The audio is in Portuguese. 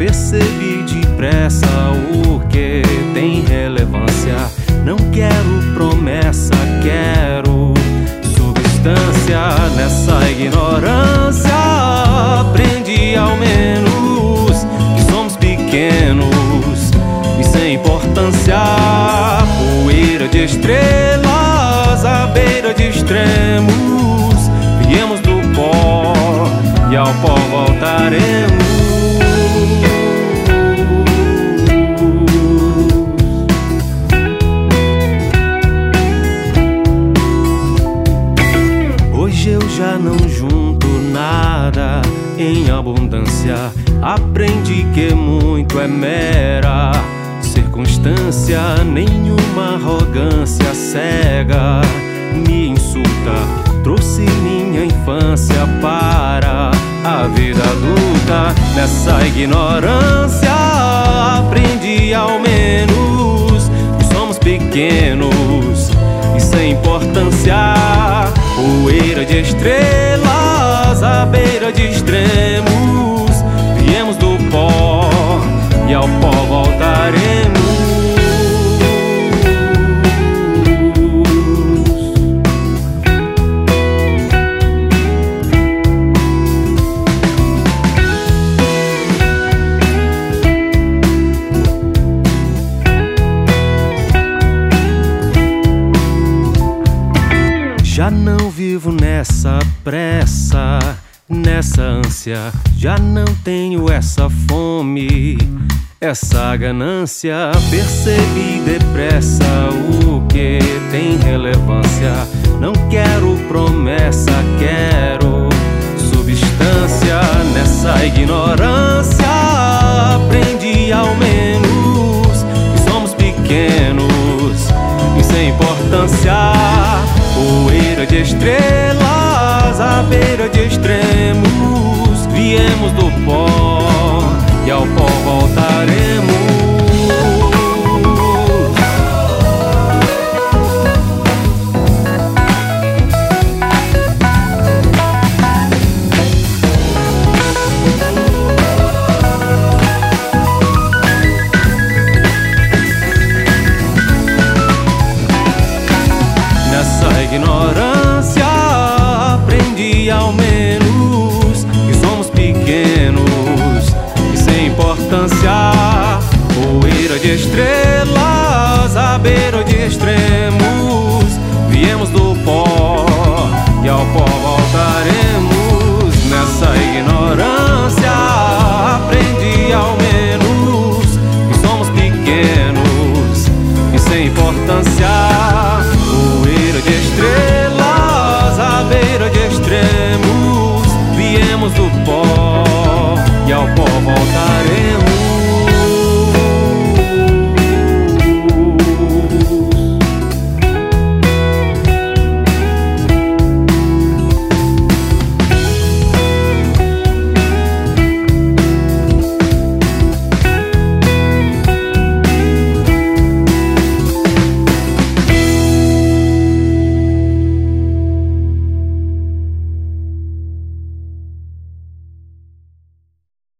percebi depressa o que tem relevância. Não quero promessa, quero substância. Nessa ignorância aprendi ao menos que somos pequenos e sem importância. Poeira de estrelas à beira de extremos, viemos do pó e ao pó voltaremos. Hoje eu já não junto nada em abundância. Aprendi que muito é mera circunstância. Nenhuma arrogância cega me insulta. Trouxe minha infância para a vida adulta. Nessa ignorância aprendi ao menos que somos pequenos e sem importância. Poeira de estrelas à beira de extremos, viemos do pó e ao pó voltaremos. Já não vivo nessa pressa, nessa ânsia. Já não tenho essa fome, essa ganância. Percebi depressa o que tem relevância. Não quero promessa, quero substância. Nessa ignorância aprendi ao menos que somos pequenos e sem importância. Poeira de estrelas à beira de extremos, viemos do pó e ao pó voltaremos. Nessa ignorância aprendi ao menos que somos pequenos e sem importância. Poeira de estrelas à beira de extremos, viemos do pó e ao pó voltaremos. Nessa ignorância aprendi ao menos que somos pequenos